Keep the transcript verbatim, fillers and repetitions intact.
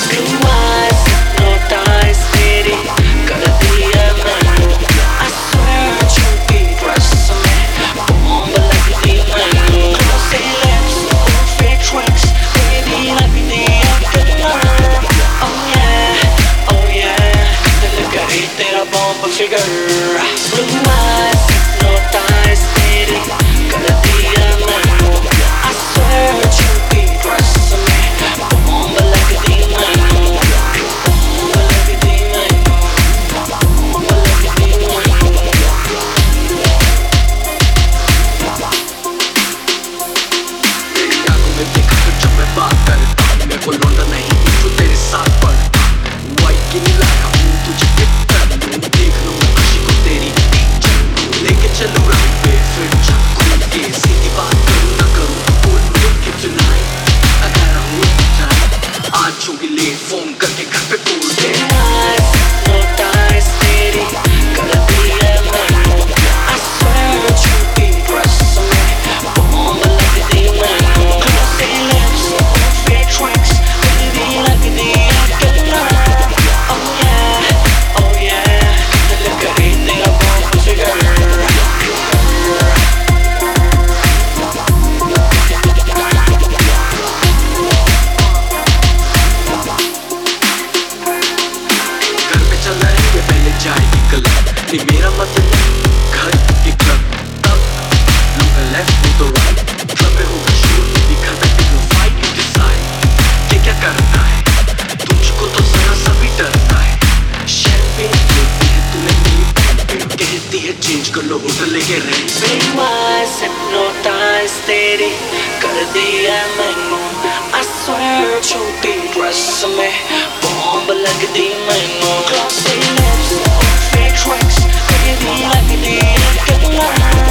Blue eyes, hypnotize तेरी कर दिया मैनू I swear झूठी dress में bomb लगती मैनू Glossy lips, fake tricks baby लगती अकल Oh yeah, oh yeah दिल करे तेरा bomb figure Blue eyes, hypnotize तेरी कर दिया मैनू I swear झूठी dress में bomb लगती मैनू bomb लगती मैनू bomb लगती मैनू तेरी आंखों में देखा तो जब मैं बात करता हूँ मैं वो लौंडा नहीं जो तेरे साथ पढ़ता वाइट की नहीं लाया हूँ तुझे पिक कर लूँ देख लूँ मैं खुशी को तेरी टीचर लेके चलूँ रात पे फिर चाकू के सीधी बात करूँ ना करूँ बोल मुझे tonight अगर हूँ tonight आज होगी लेट फोन करके घर पे बोल दे eyes, hypnotize तेरी कर दिया मैनू I swear झूठी dress में bomb लगती मैनू Glossy lips, fake tricks baby लगती अकल Oh yeah, oh yeah दिल करे तेरा bomb figure घर पे चल रहे हैं पहले जाएगी क्लब नहीं मेरा मतलब घर की क्लब तब लूंगा लेफ्ट नहीं तो राइट क्लब में होगा शूट दिखा था कि वो फाइट यू डिसाइड कि क्या करना है तुझको तो जरा सा भी डरना है शैंपेन पीती है तूने मेरी पैंपेन कहती है चेंज कर लो होटल लेके रेंट पे Blue eyes, hypnotize तेरी कर दिया मैनू I swear झूठी dress में bomb लगती मैनू Glossy lips, fake tricks baby लगती अकल